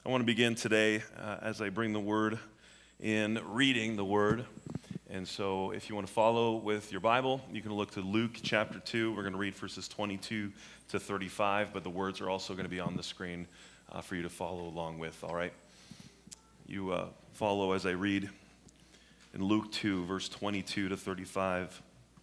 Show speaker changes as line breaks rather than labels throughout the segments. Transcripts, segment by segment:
I want to begin today as I bring the word in reading the word. And so if you want to follow with your Bible, you can look to Luke chapter 2. We're going to read verses 22 to 35, but the words are also going to be on the screen for you to follow along with, all right? You follow as I read in Luke 2, verse 22 to 35.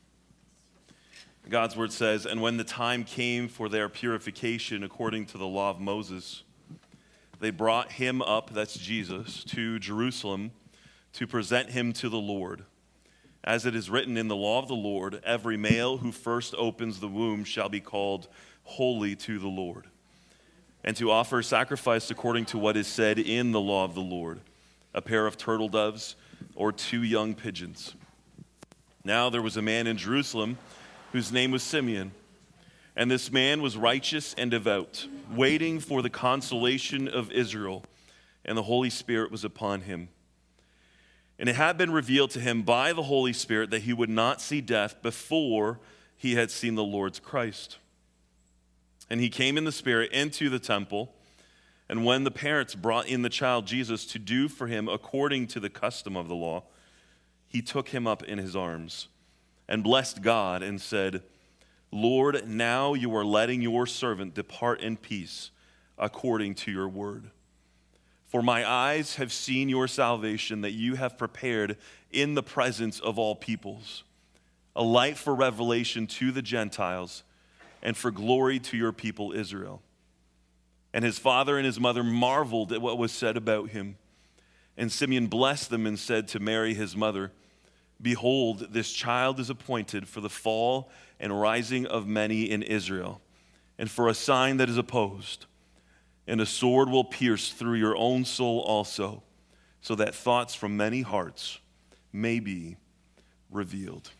God's word says, "And when the time came for their purification according to the law of Moses, they brought him up," that's Jesus, "to Jerusalem to present him to the Lord. As it is written in the law of the Lord, every male who first opens the womb shall be called holy to the Lord, and to offer sacrifice according to what is said in the law of the Lord, a pair of turtle doves or 2 young pigeons. Now there was a man in Jerusalem whose name was Simeon. And this man was righteous and devout, waiting for the consolation of Israel, and the Holy Spirit was upon him. And it had been revealed to him by the Holy Spirit that he would not see death before he had seen the Lord's Christ. And he came in the Spirit into the temple, and when the parents brought in the child Jesus to do for him according to the custom of the law, he took him up in his arms and blessed God and said, Lord, now you are letting your servant depart in peace according to your word. For my eyes have seen your salvation that you have prepared in the presence of all peoples, a light for revelation to the Gentiles and for glory to your people Israel. And his father and his mother marveled at what was said about him. And Simeon blessed them and said to Mary his mother, Behold, this child is appointed for the fall and rising of many in Israel, and for a sign that is opposed. And a sword will pierce through your own soul also, so that thoughts from many hearts may be revealed."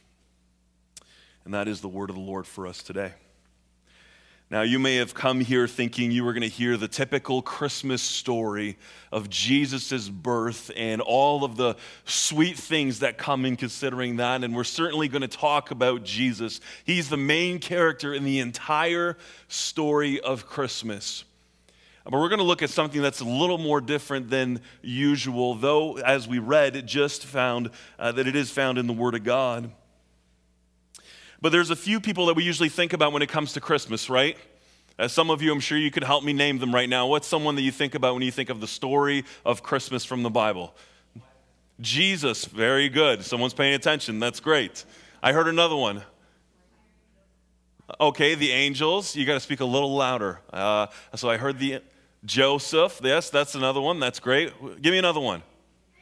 And that is the word of the Lord for us today. Now, you may have come here thinking you were going to hear the typical Christmas story of Jesus' birth and all of the sweet things that come in considering that, and we're certainly going to talk about Jesus. He's the main character in the entire story of Christmas. But we're going to look at something that's a little more different than usual, though, as we read, it just found that it is found in the Word of God. But there's a few people that we usually think about when it comes to Christmas, right? Some of you, I'm sure you could help me name them right now. What's someone that you think about when you think of the story of Christmas from the Bible? Jesus, very good. Someone's paying attention. That's great. I heard another one. Okay, the angels. You got to speak a little louder. So I heard the Joseph. Yes, that's another one. That's great. Give me another one.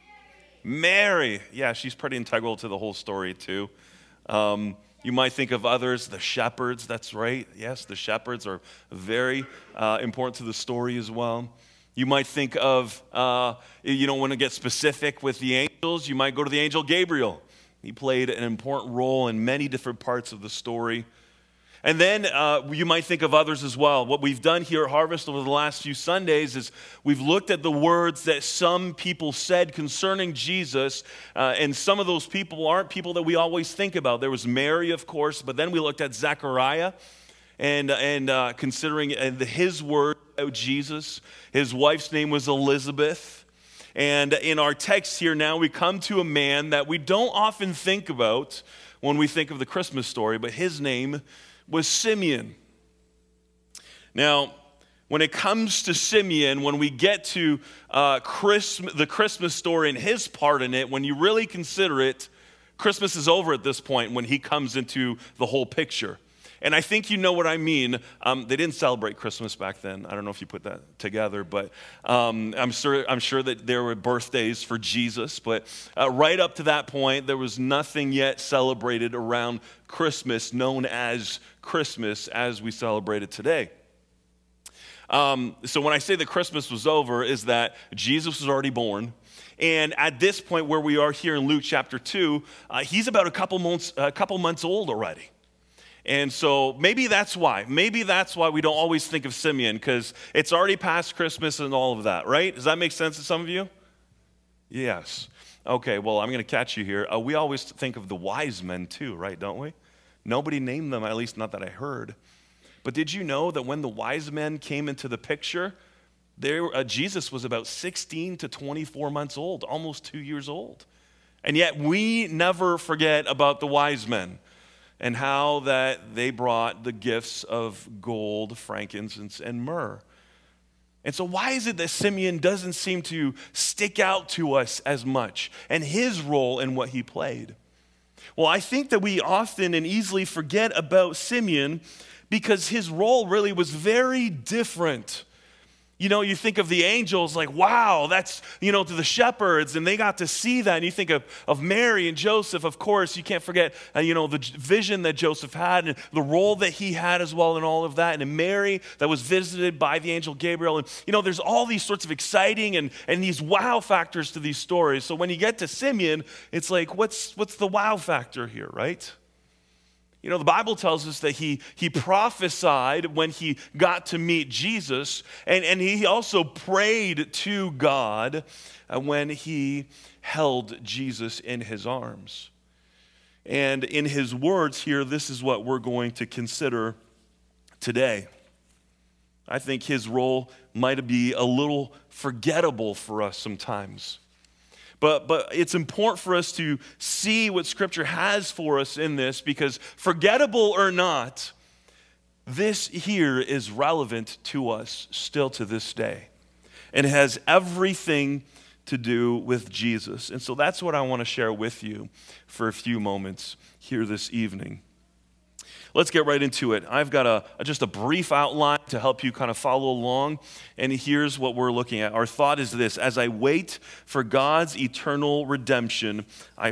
Mary. Yeah, she's pretty integral to the whole story too. You might think of others, the shepherds, that's right. Yes, the shepherds are very important to the story as well. You might think of, you don't want to get specific with the angels, you might go to the angel Gabriel. He played an important role in many different parts of the story. And then you might think of others as well. What we've done here at Harvest over the last few Sundays is we've looked at the words that some people said concerning Jesus, and some of those people aren't people that we always think about. There was Mary, of course, but then we looked at Zechariah and considering his word about Jesus. His wife's name was Elizabeth. And in our text here now, we come to a man that we don't often think about when we think of the Christmas story, but his name was Simeon. Now, when it comes to Simeon, when we get to the Christmas story and his part in it, when you really consider it, Christmas is over at this point when he comes into the whole picture. And I think you know what I mean. They didn't celebrate Christmas back then. I don't know if you put that together, but I'm sure that there were birthdays for Jesus. But right up to that point, there was nothing yet celebrated around Christmas known as Christmas as we celebrate it today. So when I say that Christmas was over, is that Jesus was already born. And at this point where we are here in Luke chapter 2, he's about a couple months old already. And so maybe that's why. Maybe that's why we don't always think of Simeon, because it's already past Christmas and all of that, right? Does that make sense to some of you? Yes. Okay, well, I'm going to catch you here. We always think of the wise men too, right, don't we? Nobody named them, at least not that I heard. But did you know that when the wise men came into the picture, Jesus was about 16 to 24 months old, almost 2 years old. And yet we never forget about the wise men and how that they brought the gifts of gold, frankincense, and myrrh. And so why is it that Simeon doesn't seem to stick out to us as much, and his role in what he played? Well, I think that we often and easily forget about Simeon because his role really was very different. You know, you think of the angels like, wow, that's, to the shepherds, and they got to see that. And you think of Mary and Joseph, of course, you can't forget, the vision that Joseph had and the role that he had as well in all of that. And Mary that was visited by the angel Gabriel. And, there's all these sorts of exciting and these wow factors to these stories. So when you get to Simeon, it's like, what's the wow factor here, right? The Bible tells us that he prophesied when he got to meet Jesus, and he also prayed to God when he held Jesus in his arms. And in his words here, this is what we're going to consider today. I think his role might be a little forgettable for us sometimes. But it's important for us to see what Scripture has for us in this, because forgettable or not, this here is relevant to us still to this day. And it has everything to do with Jesus. And so that's what I want to share with you for a few moments here this evening. Let's get right into it. I've got just a brief outline to help you kind of follow along. And here's what we're looking at. Our thought is this: as I wait for God's eternal redemption, I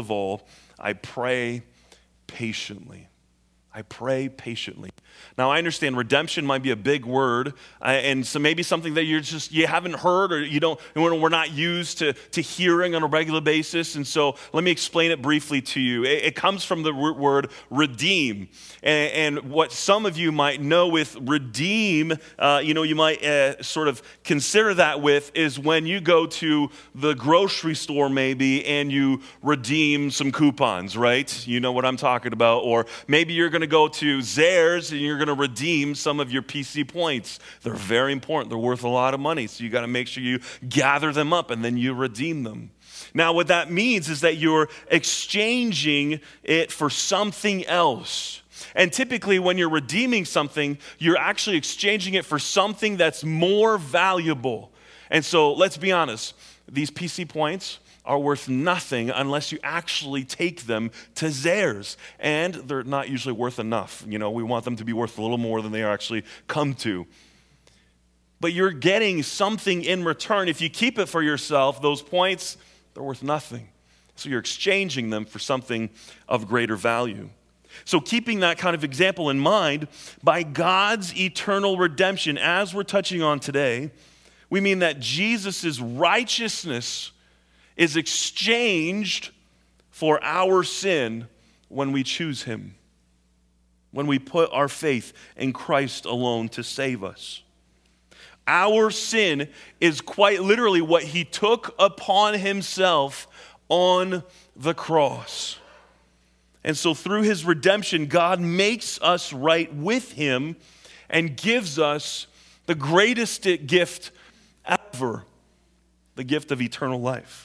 pray patiently. I pray patiently. Now, I understand redemption might be a big word, and so maybe something that you haven't heard, or we're not used to hearing on a regular basis. And so let me explain it briefly to you. It comes from the word redeem, and what some of you might know with redeem, you might sort of consider that with is when you go to the grocery store maybe and you redeem some coupons, right? You know what I'm talking about. Or maybe you're going to go to Zehrs and you're going to redeem some of your PC points. They're very important. They're worth a lot of money. So you got to make sure you gather them up and then you redeem them. Now, what that means is that you're exchanging it for something else. And typically when you're redeeming something, you're actually exchanging it for something that's more valuable. And so let's be honest, these PC points are worth nothing unless you actually take them to Zehrs. And they're not usually worth enough. We want them to be worth a little more than they actually come to. But you're getting something in return. If you keep it for yourself, those points, they're worth nothing. So you're exchanging them for something of greater value. So keeping that kind of example in mind, by God's eternal redemption, as we're touching on today, we mean that Jesus' righteousness is exchanged for our sin when we choose him, when we put our faith in Christ alone to save us. Our sin is quite literally what he took upon himself on the cross. And so through his redemption, God makes us right with him and gives us the greatest gift ever, the gift of eternal life.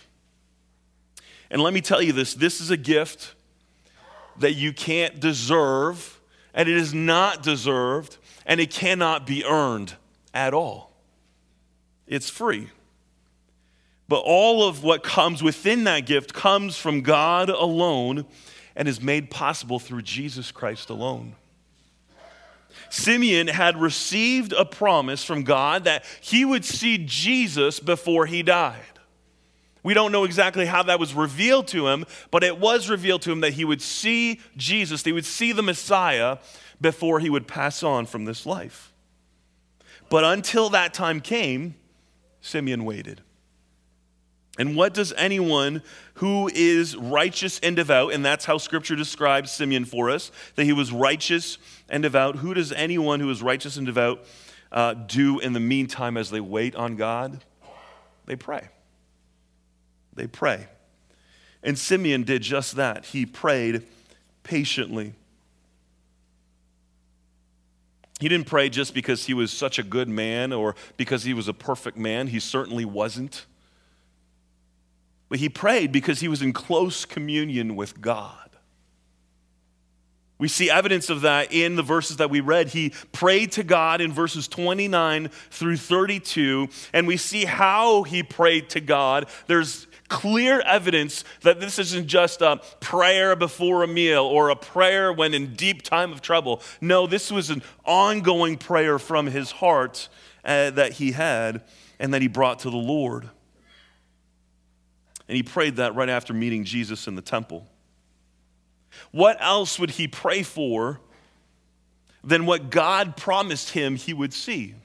And let me tell you this is a gift that you can't deserve, and it is not deserved, and it cannot be earned at all. It's free. But all of what comes within that gift comes from God alone and is made possible through Jesus Christ alone. Simeon had received a promise from God that he would see Jesus before he died. We don't know exactly how that was revealed to him, but it was revealed to him that he would see Jesus, he would see the Messiah before he would pass on from this life. But until that time came, Simeon waited. And what does anyone who is righteous and devout, and that's how Scripture describes Simeon for us, that he was righteous and devout. Who does anyone who is righteous and devout do in the meantime as they wait on God? They pray. They pray. And Simeon did just that. He prayed patiently. He didn't pray just because he was such a good man or because he was a perfect man. He certainly wasn't. But he prayed because he was in close communion with God. We see evidence of that in the verses that we read. He prayed to God in verses 29 through 32, and we see how he prayed to God. There's clear evidence that this isn't just a prayer before a meal or a prayer when in deep time of trouble. No, this was an ongoing prayer from his heart that he had and that he brought to the Lord. And he prayed that right after meeting Jesus in the temple. What else would he pray for than what God promised him he would see?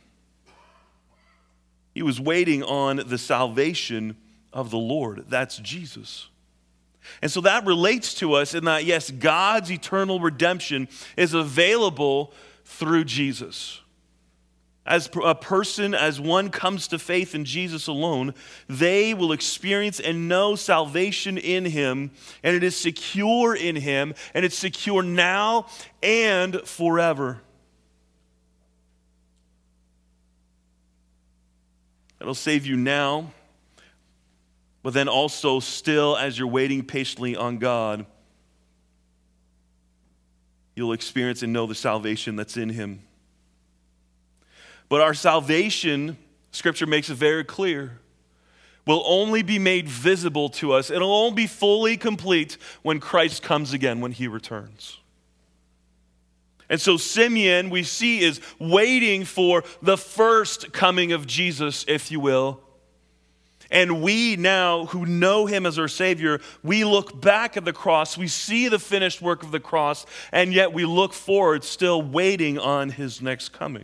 He was waiting on the salvation of the Lord. That's Jesus. And so that relates to us in that, yes, God's eternal redemption is available through Jesus. As a person, as one comes to faith in Jesus alone, they will experience and know salvation in him, and it is secure in him, and it's secure now and forever. It'll save you now, but then also still as you're waiting patiently on God, you'll experience and know the salvation that's in him. But our salvation, Scripture makes it very clear, will only be made visible to us. It'll only be fully complete when Christ comes again, when he returns. And so Simeon, we see, is waiting for the first coming of Jesus, if you will. And we now, who know him as our Savior, we look back at the cross, we see the finished work of the cross, and yet we look forward, still waiting on his next coming.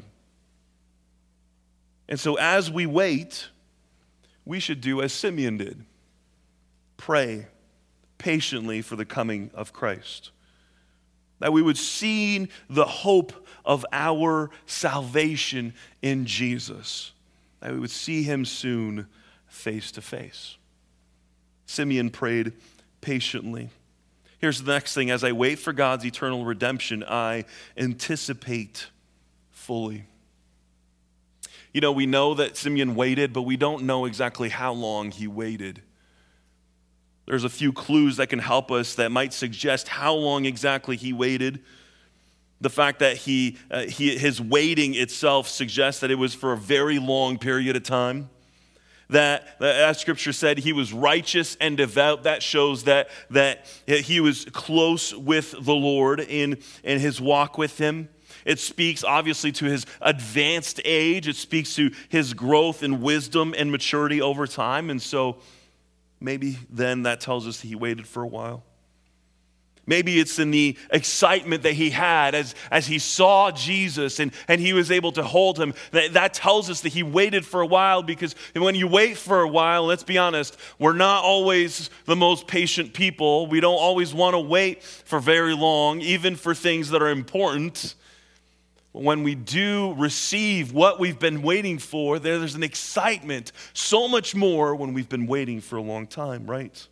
And so as we wait, we should do as Simeon did. Pray patiently for the coming of Christ. That we would see the hope of our salvation in Jesus. That we would see him soon face to face. Simeon prayed patiently. Here's the next thing. As I wait for God's eternal redemption, I anticipate fully. You know, we know that Simeon waited, but we don't know exactly how long he waited. There's a few clues that can help us that might suggest how long exactly he waited. The fact that his waiting itself suggests that it was for a very long period of time. That, as Scripture said, he was righteous and devout. That shows that he was close with the Lord in his walk with him. It speaks obviously to his advanced age. It speaks to his growth in wisdom and maturity over time. And so maybe then that tells us that he waited for a while. Maybe it's in the excitement that he had as he saw Jesus and he was able to hold him. That tells us that he waited for a while, because when you wait for a while, let's be honest, we're not always the most patient people. We don't always want to wait for very long, even for things that are important. When we do receive what we've been waiting for, there's an excitement, so much more when we've been waiting for a long time, right?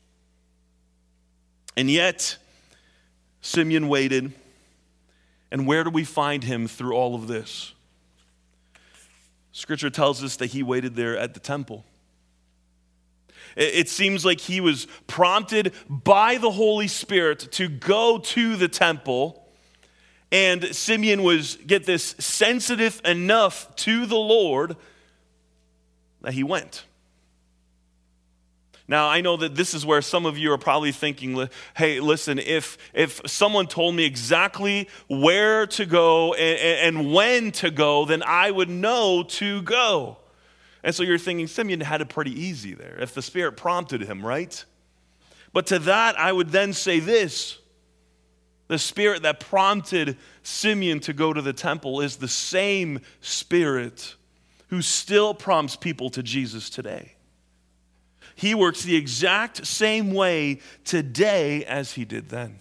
And yet, Simeon waited, and where do we find him through all of this? Scripture tells us that he waited there at the temple. It seems like he was prompted by the Holy Spirit to go to the temple. And Simeon was, get this, sensitive enough to the Lord that he went. Now, I know that this is where some of you are probably thinking, hey, listen, if someone told me exactly where to go and when to go, then I would know to go. And so you're thinking Simeon had it pretty easy there, if the Spirit prompted him, right? But to that, I would then say this. The Spirit that prompted Simeon to go to the temple is the same Spirit who still prompts people to Jesus today. He works the exact same way today as he did then.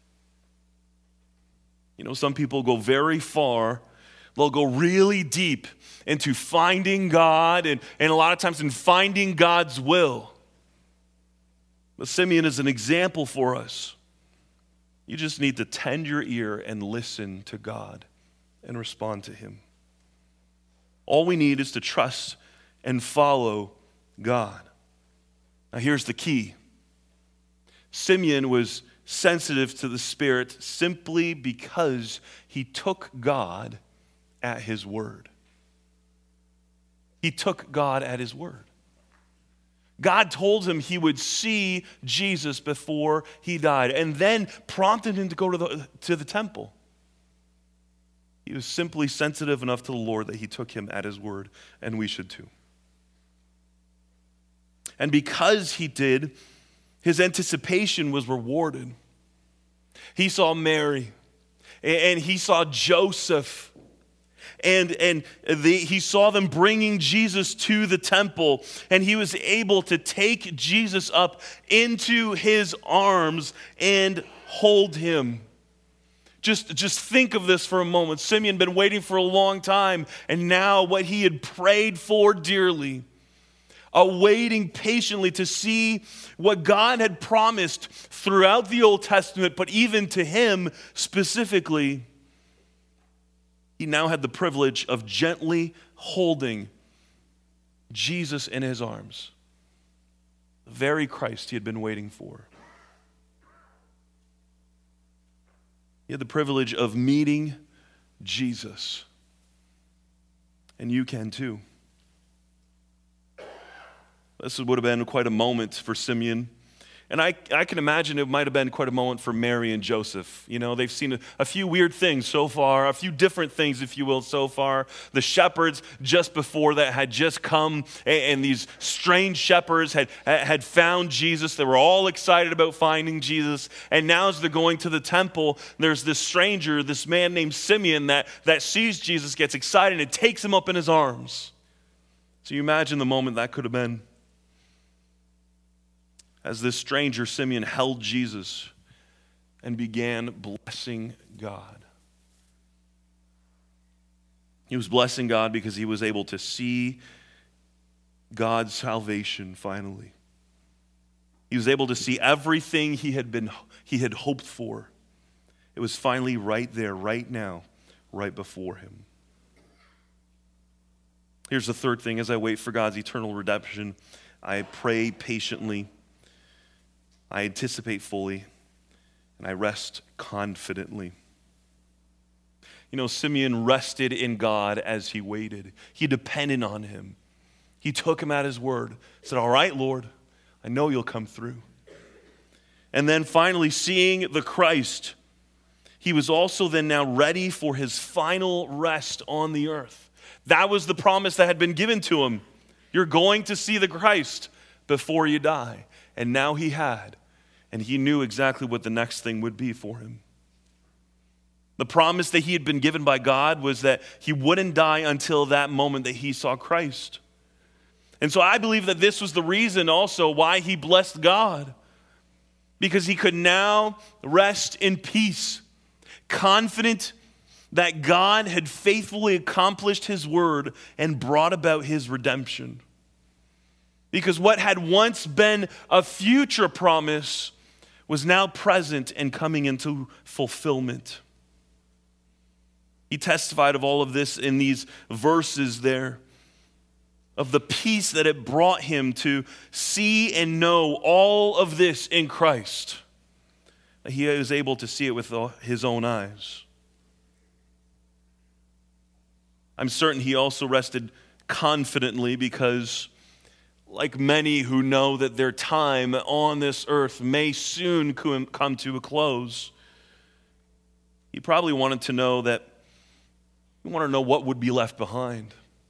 You know, some people go very far. They'll go really deep into finding God and a lot of times in finding God's will. But Simeon is an example for us. You just need to tend your ear and listen to God and respond to him. All we need is to trust and follow God. Now here's the key. Simeon was sensitive to the Spirit simply because he took God at his word. He took God at his word. God told him he would see Jesus before he died, and then prompted him to go to the temple. He was simply sensitive enough to the Lord that he took him at his word, and we should too. And because he did, his anticipation was rewarded. He saw Mary, and he saw Joseph, and he saw them bringing Jesus to the temple, and he was able to take Jesus up into his arms and hold him. Just think of this for a moment. Simeon had been waiting for a long time, and now what he had prayed for dearly, awaiting patiently to see what God had promised throughout the Old Testament, but even to him specifically, he now had the privilege of gently holding Jesus in his arms, the very Christ he had been waiting for. He had the privilege of meeting Jesus. And you can too. This would have been quite a moment for Simeon. And I can imagine it might have been quite a moment for Mary and Joseph. You know, they've seen a few weird things so far, a few different things, if you will, so far. The shepherds just before that had just come, and these strange shepherds had found Jesus. They were all excited about finding Jesus. And now as they're going to the temple, there's this stranger, this man named Simeon that sees Jesus, gets excited, and takes him up in his arms. So you imagine the moment that could have been. As this stranger, Simeon held Jesus and began blessing God. He was blessing God because he was able to see God's salvation finally. He was able to see everything he had hoped for. It was finally right there, right now, right before him. Here's the third thing. As I wait for God's eternal redemption, I pray patiently, I anticipate fully, and I rest confidently. You know, Simeon rested in God as he waited. He depended on him. He took him at his word. Said, all right, Lord, I know you'll come through. And then finally, seeing the Christ, he was also then now ready for his final rest on the earth. That was the promise that had been given to him. You're going to see the Christ before you die. And now he had, and he knew exactly what the next thing would be for him. The promise that he had been given by God was that he wouldn't die until that moment that he saw Christ. And so I believe that this was the reason also why he blessed God, because he could now rest in peace, confident that God had faithfully accomplished his word and brought about his redemption. Because what had once been a future promise was now present and coming into fulfillment. He testified of all of this in these verses there, of the peace that it brought him to see and know all of this in Christ. He was able to see it with his own eyes. I'm certain he also rested confidently because, like many who know that their time on this earth may soon come to a close, he probably wanted to know what would be left behind.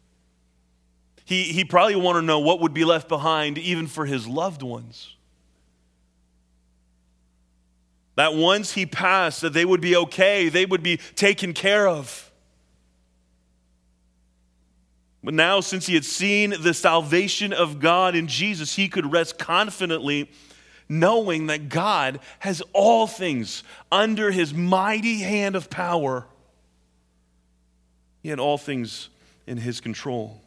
He probably wanted to know what would be left behind even for his loved ones. That once he passed, that they would be okay, they would be taken care of. But now, since he had seen the salvation of God in Jesus, he could rest confidently knowing that God has all things under his mighty hand of power. He had all things in his control.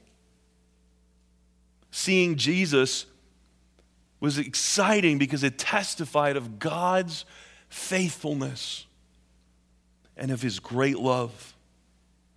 Seeing Jesus was exciting because it testified of God's faithfulness and of his great love.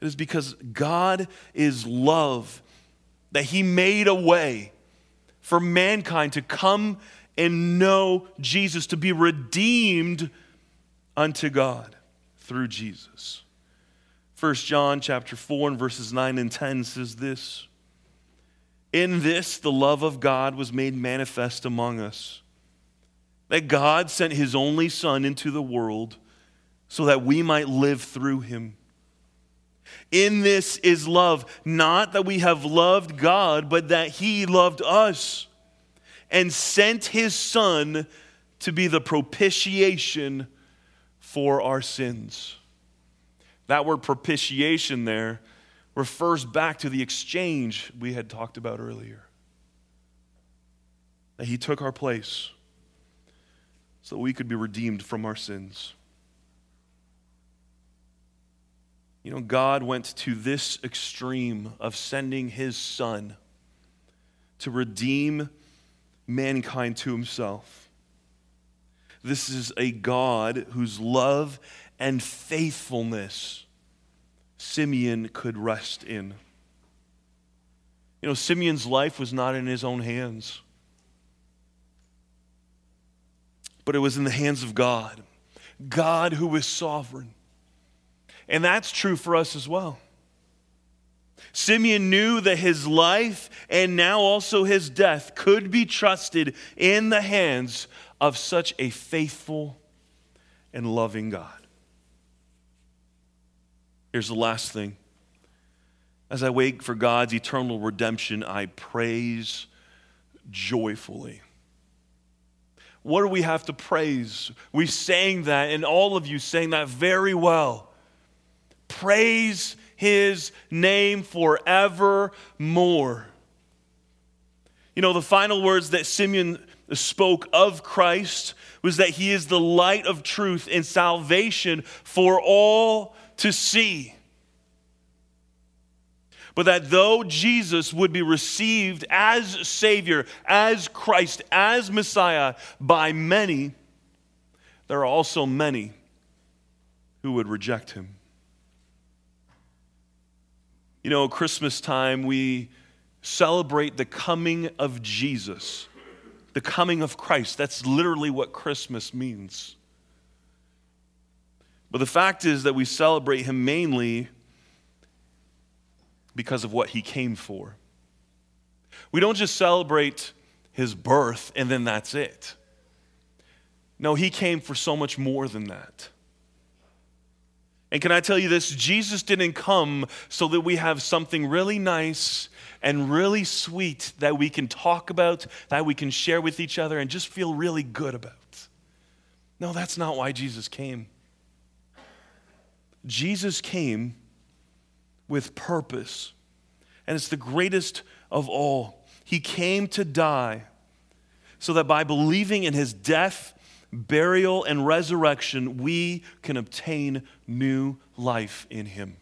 It is because God is love that he made a way for mankind to come and know Jesus, to be redeemed unto God through Jesus. 1 John chapter 4 and verses 9 and 10 says this: "In this the love of God was made manifest among us, that God sent his only Son into the world so that we might live through him. In this is love, not that we have loved God, but that he loved us and sent his Son to be the propitiation for our sins." That word propitiation there refers back to the exchange we had talked about earlier. That he took our place so that we could be redeemed from our sins. You know, God went to this extreme of sending his Son to redeem mankind to himself. This is a God whose love and faithfulness Simeon could rest in. You know, Simeon's life was not in his own hands, but it was in the hands of God. God who is sovereign. And that's true for us as well. Simeon knew that his life and now also his death could be trusted in the hands of such a faithful and loving God. Here's the last thing. As I wait for God's eternal redemption, I praise joyfully. What do we have to praise? We sang that, and all of you sang that very well. Praise his name forevermore. You know, the final words that Simeon spoke of Christ was that he is the light of truth and salvation for all to see. But that though Jesus would be received as Savior, as Christ, as Messiah by many, there are also many who would reject him. You know, Christmas time, we celebrate the coming of Jesus, the coming of Christ. That's literally what Christmas means. But the fact is that we celebrate him mainly because of what he came for. We don't just celebrate his birth and then that's it. No, he came for so much more than that. And can I tell you this? Jesus didn't come so that we have something really nice and really sweet that we can talk about, that we can share with each other and just feel really good about. No, that's not why Jesus came. Jesus came with purpose, and it's the greatest of all. He came to die so that by believing in his death, burial, and resurrection, we can obtain new life in him.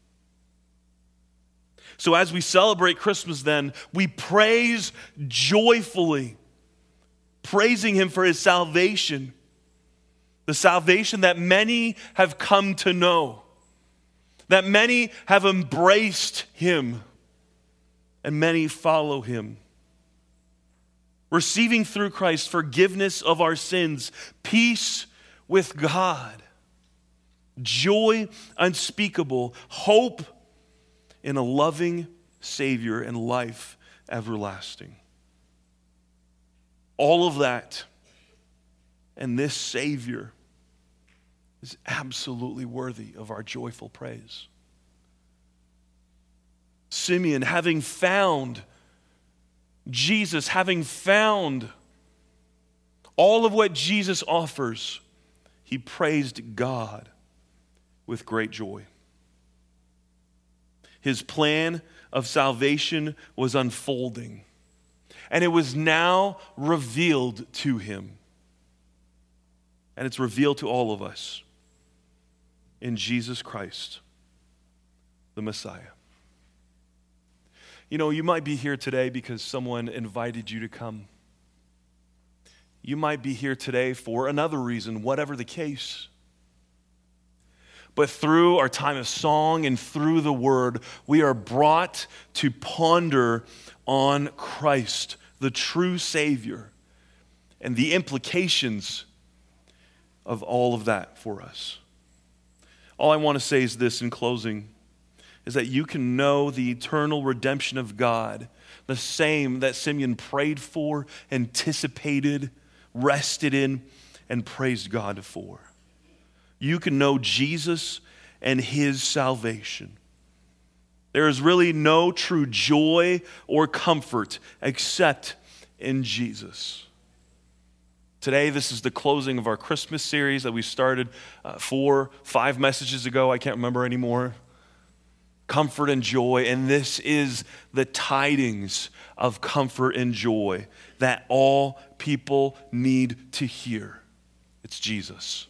So as we celebrate Christmas then, we praise joyfully, praising him for his salvation, the salvation that many have come to know, that many have embraced him, and many follow him. Receiving through Christ forgiveness of our sins, peace with God, joy unspeakable, hope in a loving Savior, and life everlasting. All of that and this Savior is absolutely worthy of our joyful praise. Simeon, having found Jesus, having found all of what Jesus offers, he praised God with great joy. His plan of salvation was unfolding, and it was now revealed to him. And it's revealed to all of us in Jesus Christ, the Messiah. You know, you might be here today because someone invited you to come. You might be here today for another reason, whatever the case. But through our time of song and through the word, we are brought to ponder on Christ, the true Savior, and the implications of all of that for us. All I want to say is this in closing, is that you can know the eternal redemption of God, the same that Simeon prayed for, anticipated, rested in, and praised God for. You can know Jesus and his salvation. There is really no true joy or comfort except in Jesus. Today, this is the closing of our Christmas series that we started 5 messages ago. I can't remember anymore. Comfort and joy. And this is the tidings of comfort and joy that all people need to hear. It's Jesus.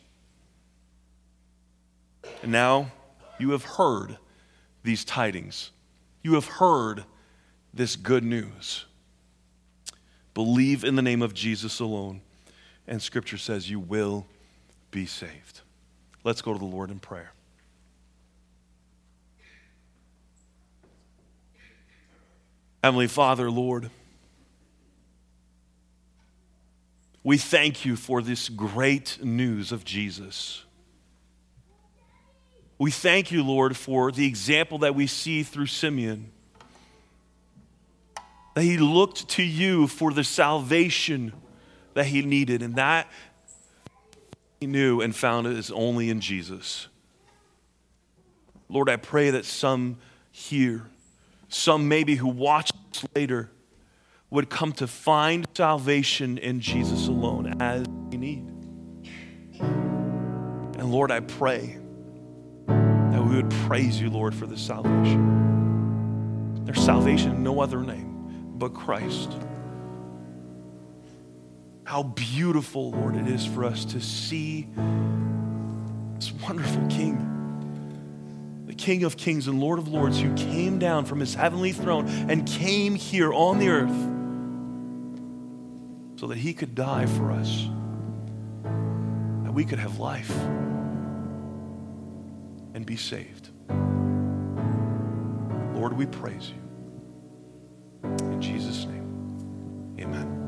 And now you have heard these tidings. You have heard this good news. Believe in the name of Jesus alone. And Scripture says you will be saved. Let's go to the Lord in prayer. Heavenly Father, Lord, we thank you for this great news of Jesus. We thank you, Lord, for the example that we see through Simeon, that he looked to you for the salvation that he needed, and that he knew and found it is only in Jesus. Lord, I pray that some here, some maybe who watch this later, would come to find salvation in Jesus alone as we need. And Lord, I pray that we would praise you, Lord, for this salvation. There's salvation in no other name but Christ. How beautiful, Lord, it is for us to see this wonderful King, the King of Kings and Lord of Lords, who came down from his heavenly throne and came here on the earth so that he could die for us, that we could have life and be saved. Lord, we praise you. In Jesus' name, amen.